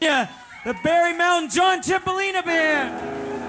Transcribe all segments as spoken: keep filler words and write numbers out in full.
Yeah, the Barry Mountain John Cipollina Band.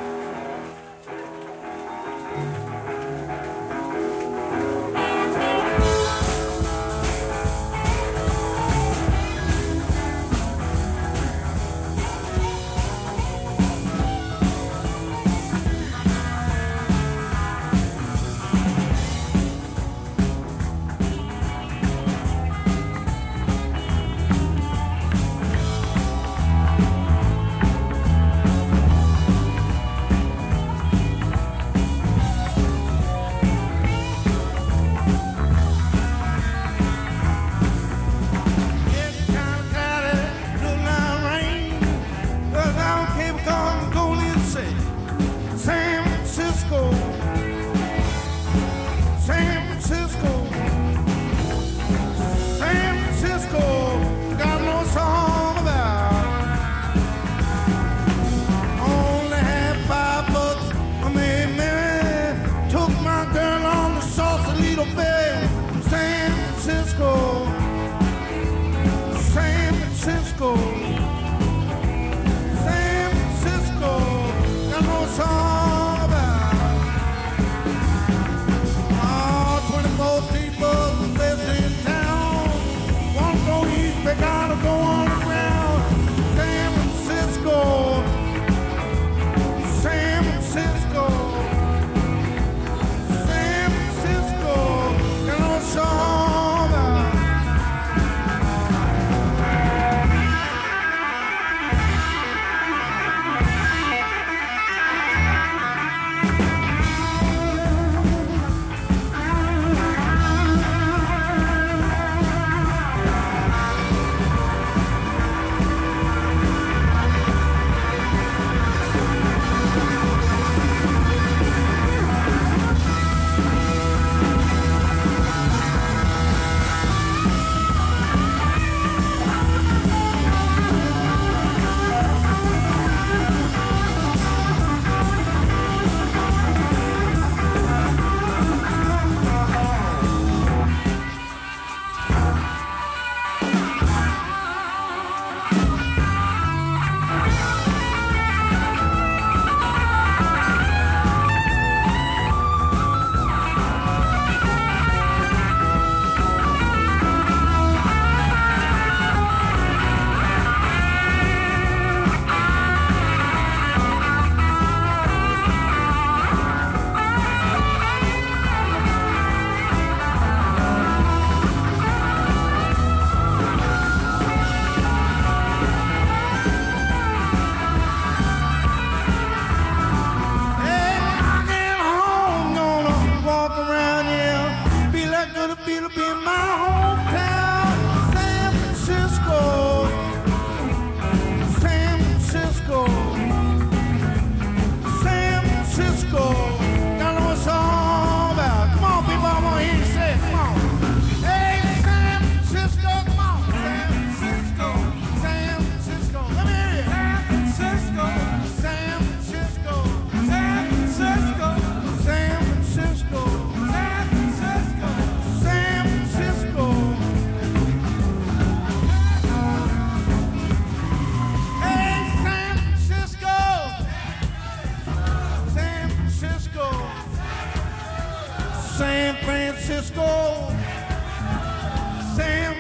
It'll be my hometown, San Francisco, San Francisco, San Francisco. Y'all know what it's all about. Come on, people, I want to hear you say it. Come on. Hey, San Francisco, come on. San Francisco, San Francisco. Let me hear you. San Francisco, San Francisco, San Francisco, San Francisco. San Francisco. Hey, San Francisco. San Francisco. San Francisco. San